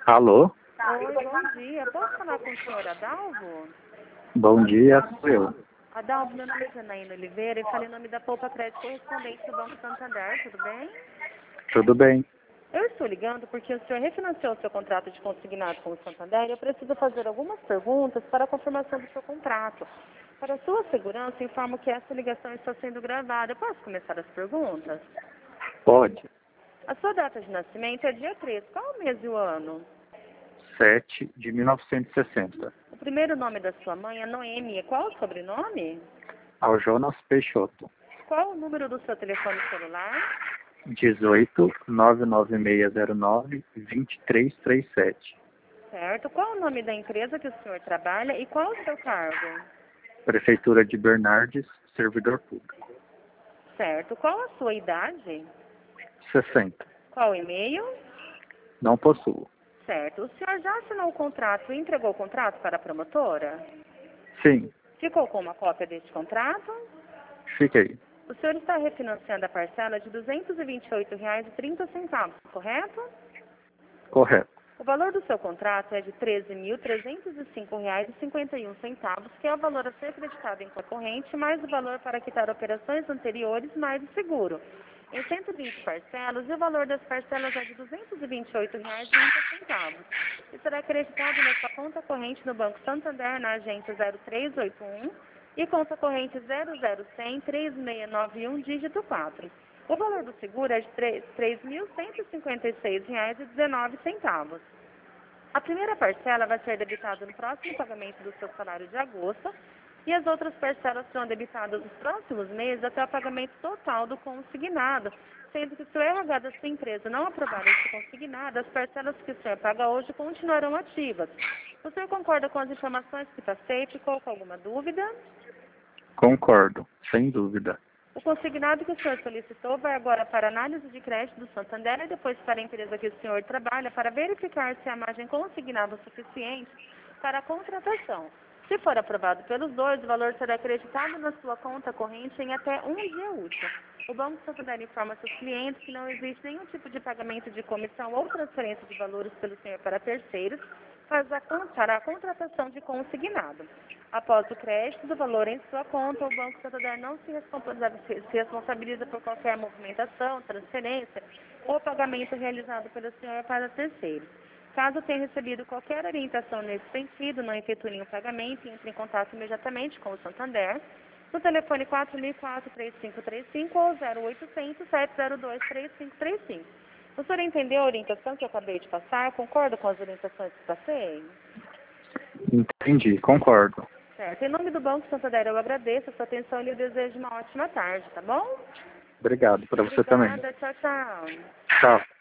Alô? Oi, bom dia. Posso falar com o senhor Adalvo? Bom dia, sou eu. Adalvo, meu nome é Janaína Oliveira e falei em nome da Poupa Crédito correspondente do Banco Santander, tudo bem? Tudo bem? Eu estou ligando porque o senhor refinanciou o seu contrato de consignado com o Santander e eu preciso fazer algumas perguntas para a confirmação do seu contrato. Para a sua segurança, informo que essa ligação está sendo gravada. Eu posso começar as perguntas? Pode. A sua data de nascimento é dia 3. Qual o mês e o ano? 7 de 1960. O primeiro nome da sua mãe é Noemi. Qual o sobrenome? Ao Jonas Peixoto. Qual o número do seu telefone celular? 18 99609 2337. Certo. Qual o nome da empresa que o senhor trabalha e qual o seu cargo? Prefeitura de Bernardes, servidor público. Certo. Qual a sua idade? 60. Qual o e-mail? Não possuo. Certo. O senhor já assinou o contrato e entregou o contrato para a promotora? Sim, Ficou com uma cópia deste contrato? fiquei. O senhor está refinanciando a parcela de R$ 228,30, correto? Correto. O valor do seu contrato é de R$ 13.305,51, que é o valor a ser acreditado em conta corrente, mais o valor para quitar operações anteriores, mais o seguro. Em 120 parcelas, e o valor das parcelas é de R$ 228,30. E será acreditado na sua conta corrente no Banco Santander, na agência 0381, e conta corrente 00103691, dígito 4. O valor do seguro é de R$ 3.156,19. A primeira parcela vai ser debitada no próximo pagamento do seu salário de agosto e as outras parcelas serão debitadas nos próximos meses até o pagamento total do consignado, sendo que se o RH da sua empresa não aprovar esse consignado, as parcelas que o senhor paga hoje continuarão ativas. O senhor concorda com as informações que passei? Ficou com alguma dúvida? Concordo, sem dúvida. O consignado que o senhor solicitou vai agora para análise de crédito do Santander e depois para a empresa que o senhor trabalha para verificar se a margem consignada é suficiente para a contratação. Se for aprovado pelos dois, o valor será acreditado na sua conta corrente em até um dia útil. O Banco Santander informa seus clientes que não existe nenhum tipo de pagamento de comissão ou transferência de valores pelo senhor para terceiros para a contratação de consignado. Após o crédito do valor em sua conta, o Banco Santander não se responsabiliza por qualquer movimentação, transferência ou pagamento realizado pelo senhor para terceiros. Caso tenha recebido qualquer orientação nesse sentido, não efetue nenhum pagamento e entre em contato imediatamente com o Santander no telefone 4004-3535 ou 0800-702-3535. O senhor entendeu a orientação que eu acabei de passar? Concorda com as orientações que passei? Entendi, concordo. Certo. Em nome do Banco Santander, eu agradeço a sua atenção e lhe desejo uma ótima tarde, tá bom? Obrigado, para você também. Obrigada. Tchau, tchau. Tchau.